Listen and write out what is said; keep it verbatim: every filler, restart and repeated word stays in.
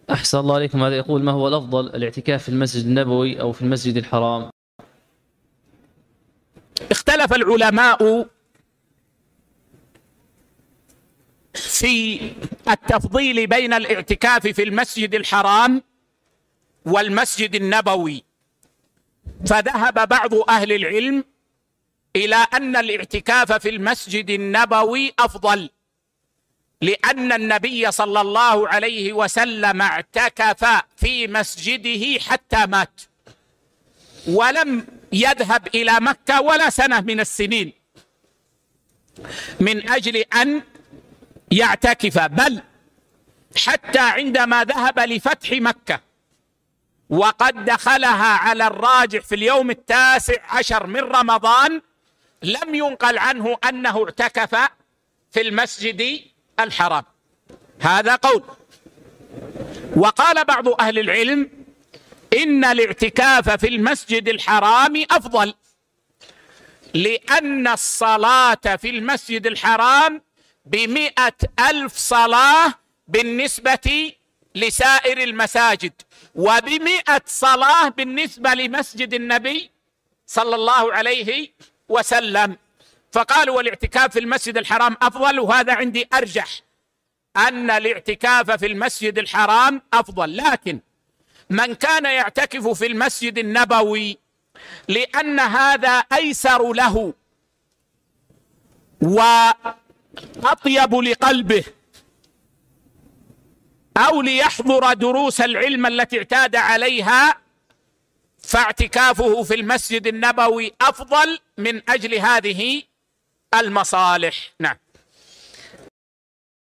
أحسن الله عليكم. هذا يقول: ما هو الأفضل، الاعتكاف في المسجد النبوي أو في المسجد الحرام؟ اختلف العلماء في التفضيل بين الاعتكاف في المسجد الحرام والمسجد النبوي، فذهب بعض أهل العلم إلى أن الاعتكاف في المسجد النبوي أفضل، لأن النبي صلى الله عليه وسلم اعتكف في مسجده حتى مات، ولم يذهب إلى مكة ولا سنة من السنين من أجل أن يعتكف، بل حتى عندما ذهب لفتح مكة وقد دخلها على الراجح في اليوم التاسع عشر من رمضان، لم ينقل عنه أنه اعتكف في المسجد الحرام. هذا قول. وقال بعض أهل العلم إن الاعتكاف في المسجد الحرام أفضل، لأن الصلاة في المسجد الحرام بمئة ألف صلاة بالنسبة لسائر المساجد، وبمئة صلاة بالنسبة لمسجد النبي صلى الله عليه وسلم. فقالوا والاعتكاف في المسجد الحرام أفضل، وهذا عندي أرجح، أن الاعتكاف في المسجد الحرام أفضل. لكن من كان يعتكف في المسجد النبوي لأن هذا أيسر له وأطيب لقلبه، أو ليحضر دروس العلم التي اعتاد عليها، فاعتكافه في المسجد النبوي أفضل من أجل هذه المصالح. نعم.